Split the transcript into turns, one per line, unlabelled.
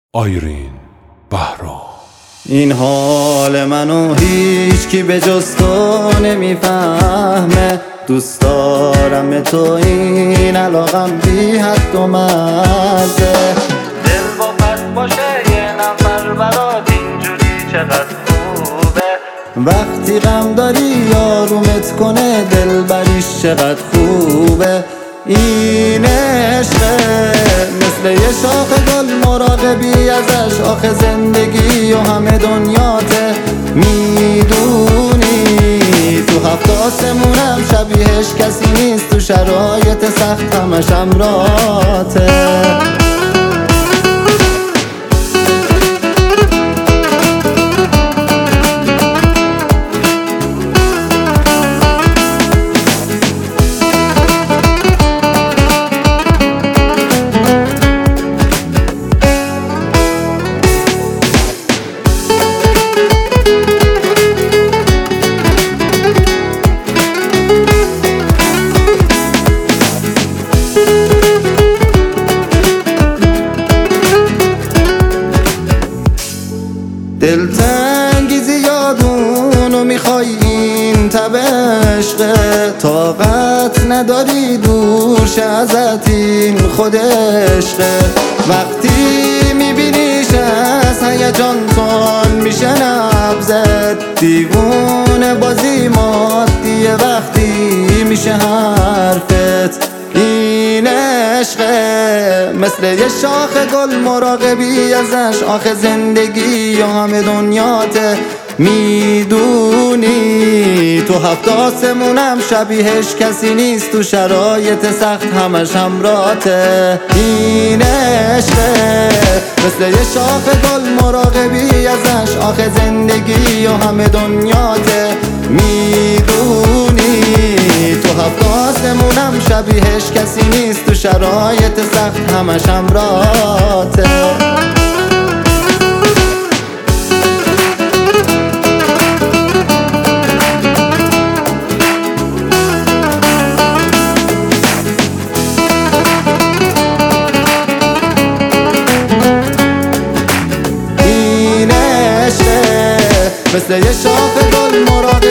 آیرین بهرام.
این حال منو هیچ کی به جز تو نمیفهمه. دوست دارم تو، این علاقم بی حد و مرزه. دل با پس باشه یه نفر برات اینجوری چقدر خوبه. وقتی غم داری آرومت کنه دلبریش چقدر خوبه. این عشقه مثل یه شاخ گل، مراقبی ازش آخه زندگی و همه دنیاته. میدونی تو هفت آسمونم شبیهش کسی نیست، تو شرایط سخت همش همراهته. دلتنگی زیادونو میخوای، این تب عشقه. طاقت نداری دورش ازت، این خود عشقه. وقتی میبینیش از هیجان تون میشه نبضت. دیوونه بازی مادیه وقتی میشه حرفت. این عشقه مثل یه شاخ گل، مراقبی ازش آخه زندگی و همه دنیاته. میدونی تو هفت آسمونم شبیهش کسی نیست، تو شرایط سخت همش همراهته. این عشقه مثل یه شاخ گل، مراقبی ازش آخه زندگی و همه دنیاته. میدونی تو هفت آسمونم شبیهش کسی نیست، تو شرایط سخت همش همراهته. این عشقه مثل یه شاخ گل،